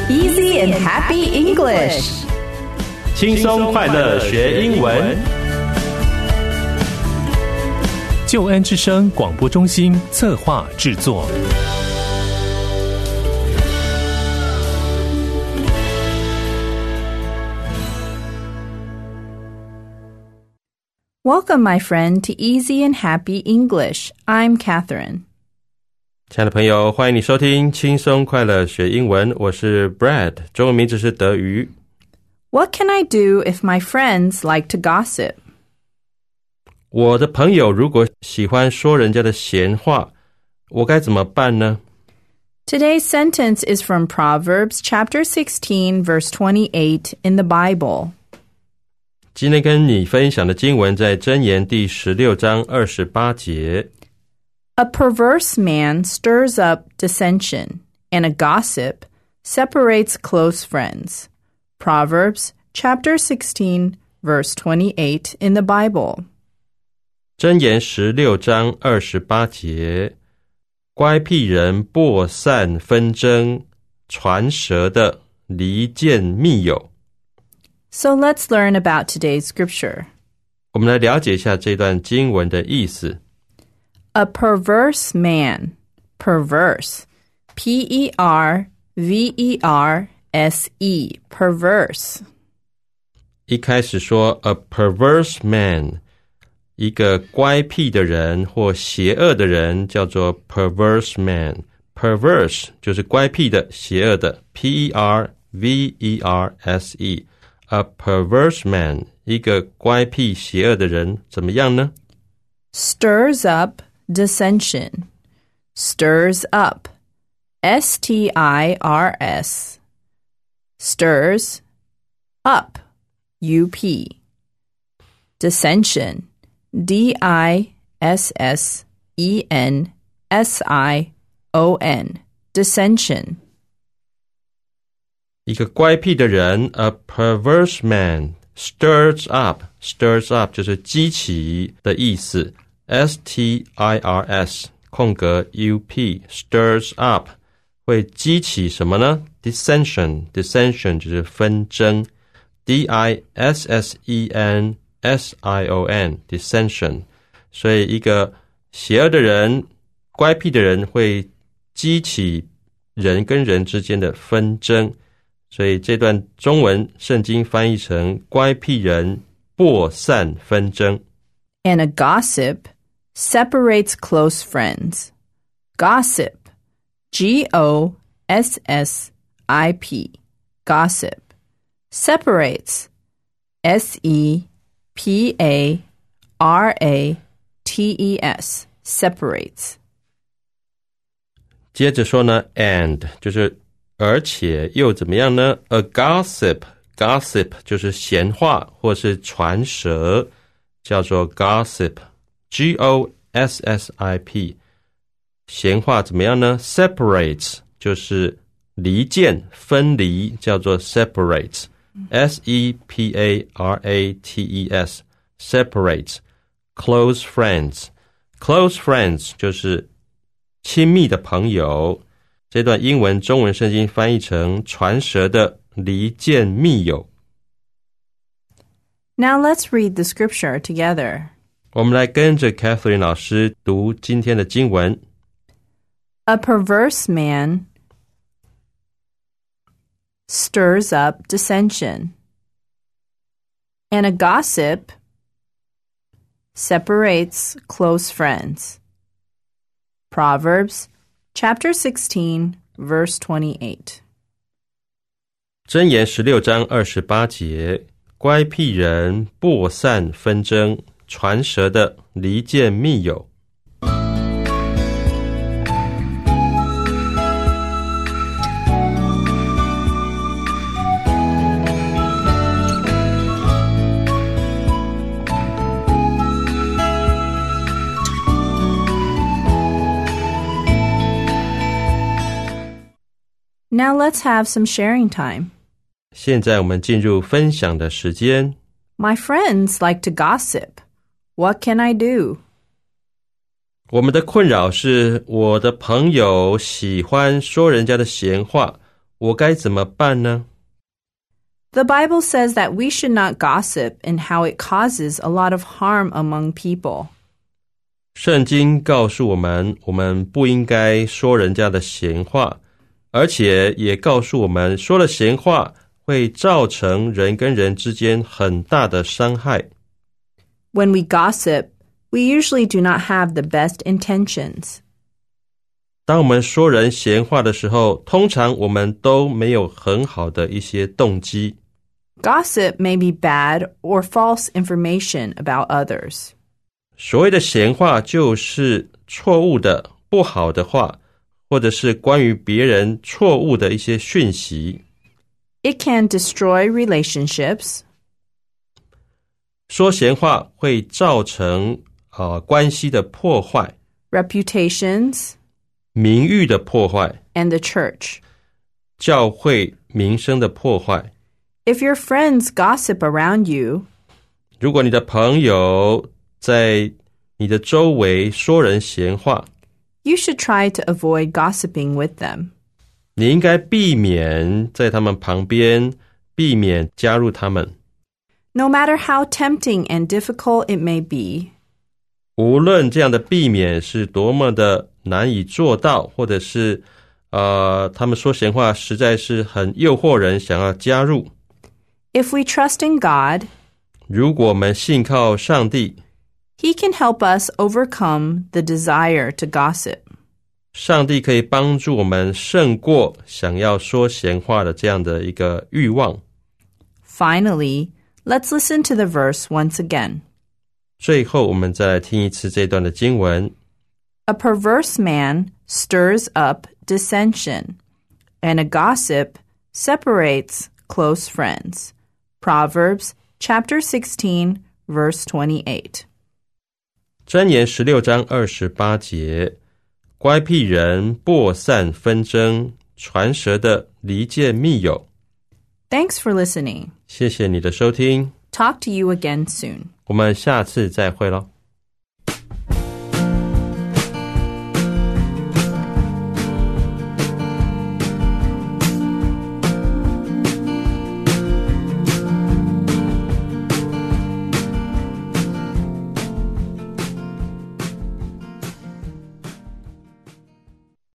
Easy and happy English. 轻松快乐学英文。 救恩之声广播中心策划制作。 Welcome, my friend, to Easy and Happy English. I'm Catherine. 亲爱的朋友，欢迎你收听轻松快乐学英文，我是 Brad， 中文名字是德瑜。 What can I do if my friends like to gossip? 我的朋友如果喜欢说人家的闲话，我该怎么办呢？ Today's sentence is from Proverbs chapter 16, verse 28 in the Bible. 今天跟你分享的经文在箴言第16章28节。 A perverse man stirs up dissension, and a gossip separates close friends. Proverbs chapter 16, verse 28 in the Bible. 箴言16章28节，乖僻人播散纷争，传舌的离间密友。 So let's learn about today's scripture. 我们来了解一下这段经文的意思。 A perverse man, perverse, P-E-R-V-E-R-S-E, perverse. 一开始说 a perverse man， 一个乖僻的人或邪恶的人叫做 perverse man。 perverse 就是乖僻的、邪恶的， P-E-R-V-E-R-S-E。 A perverse man， 一个乖僻邪恶的人怎么样呢？ Stirs up dissension. Stirs up. S-T-I-R-S. Stirs up. U-P. Dissension. D-I-S-S-E-N-S-I-O-N. Dissension. 一个乖僻的人 a perverse man stirs up. Stirs up 就是激起的意思， S-T-I-R-S 空格 U-P stirs up 会激起什么呢？ Dissension 就是纷争， D-I-S-S-E-N-S-I-O-N dissension。 所以一个邪恶的人、乖僻的人会激起人跟人之间的纷争，所以这段中文圣经翻译成乖僻人播散纷争。 And a gossip separates close friends. Gossip. G-O-S-S-I-P. Gossip. Separates. S-E-P-A-R-A-T-E-S. Separates. 接着说呢 and 就是而且又怎么样呢？ A gossip 就是闲话或是传舌，叫做 gossip G-O-S-S-I-P。 闲话怎么样呢？ Separates 就是离间分离，叫做 separates S-E-P-A-R-A-T-E-S separates close friends 就是亲密的朋友。这段英文中文圣经翻译成传舌的离间密友。 Now let's read the scripture together. 我们来跟着 Catherine 老师读今天的经文。 A perverse man stirs up dissension, and a gossip separates close friends. Proverbs chapter 16, verse 28. 箴言16章28节，乖僻人播散纷争，传舌的离间密友。 Now let's have some sharing time. 现在我们进入分享的时间。 My friends like to gossip. What can I do? 我们的困扰是我的朋友喜欢说人家的闲话， 我该怎么办呢？ The Bible says that we should not gossip and how it causes a lot of harm among people. 圣经告诉我们，我们不应该说人家的闲话，而且也告诉我们，说了闲话会造成人跟人之间很大的伤害。 When we gossip, we usually do not have the best intentions. 当我们说人闲话的时候，通常我们都没有很好的一些动机。 Gossip may be bad or false information about others. 所谓的闲话就是错误的、不好的话，或者是关于别人错误的一些讯息。 It can destroy relationships. 说闲话会造成关系的破坏， Reputations, 名誉的破坏， and the church. 教会名声的破坏。 If your friends gossip around you, 如果你的朋友在你的周围说人闲话， you should try to avoid gossiping with them. 你应该避免在他们旁边，避免加入他们。 No matter how tempting and difficult it may be, 无论这样的避免是多么的难以做到，或者是他们说闲话实在是很诱惑人想要加入。 if we trust in God, 如果我们信靠上帝， He can help us overcome the desire to gossip. 上帝可以帮助我们胜过想要说闲话的这样的一个欲望。 Finally, let's listen to the verse once again. 最后我们再来听一次这段的经文。 A perverse man stirs up dissension, and a gossip separates close friends. Proverbs chapter 16, verse 28. 箴言16章28节，乖僻人播散纷争，传舌的离间密友。 Thanks for listening. 谢谢你的收听， Talk to you again soon. 我们下次再会咯。